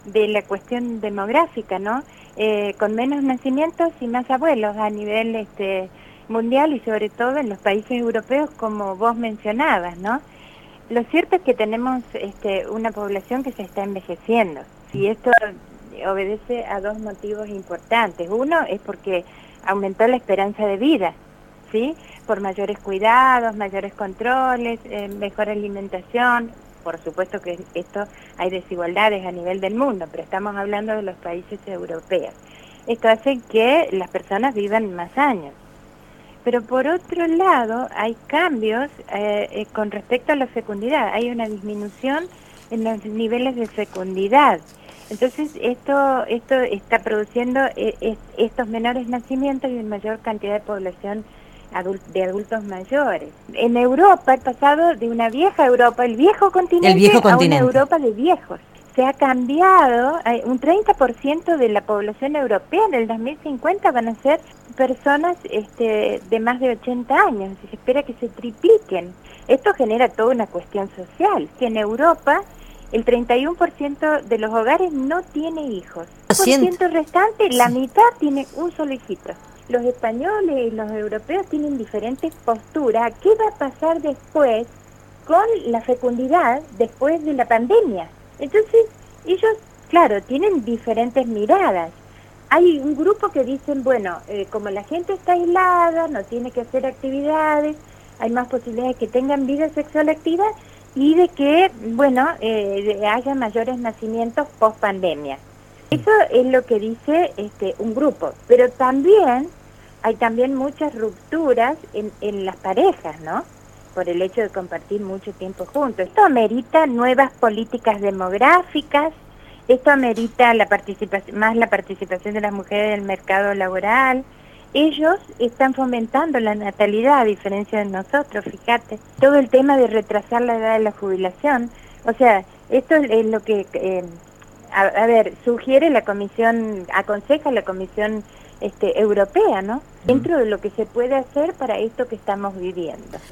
de la cuestión demográfica, ¿no? Con menos nacimientos y más abuelos a nivel mundial y sobre todo en los países europeos, como vos mencionabas, ¿no? Lo cierto es que tenemos una población que se está envejeciendo y esto obedece a dos motivos importantes. Uno es porque aumentó la esperanza de vida, ¿sí? Por mayores cuidados, mayores controles, mejor alimentación. Por supuesto que esto hay desigualdades a nivel del mundo, pero estamos hablando de los países europeos. Esto hace que las personas vivan más años. Pero por otro lado, hay cambios con respecto a la fecundidad. Hay una disminución en los niveles de fecundidad. Entonces, esto está produciendo estos menores nacimientos y una mayor cantidad de población de adultos mayores. En Europa, he pasado de una vieja Europa, el viejo continente, a una Europa de viejos. Se ha cambiado, un 30% de la población europea en el 2050 van a ser personas de más de 80 años, y se espera que se tripliquen. Esto genera toda una cuestión social, que en Europa el 31% de los hogares no tiene hijos. El 100% restante, la mitad tiene un solo hijito. Los españoles y los europeos tienen diferentes posturas. ¿Qué va a pasar después con la fecundidad después de la pandemia? Entonces, ellos, claro, tienen diferentes miradas. Hay un grupo que dicen, bueno, como la gente está aislada, no tiene que hacer actividades, hay más posibilidades de que tengan vida sexual activa y de que, bueno, haya mayores nacimientos post pandemia. Eso es lo que dice un grupo, pero también hay muchas rupturas en las parejas, ¿no? Por el hecho de compartir mucho tiempo juntos. Esto amerita nuevas políticas demográficas, esto amerita más la participación de las mujeres en el mercado laboral. Ellos están fomentando la natalidad, a diferencia de nosotros, fíjate. Todo el tema de retrasar la edad de la jubilación, o sea, esto es lo que, sugiere la Comisión, aconseja la Comisión europea, ¿no? Dentro de lo que se puede hacer para esto que estamos viviendo.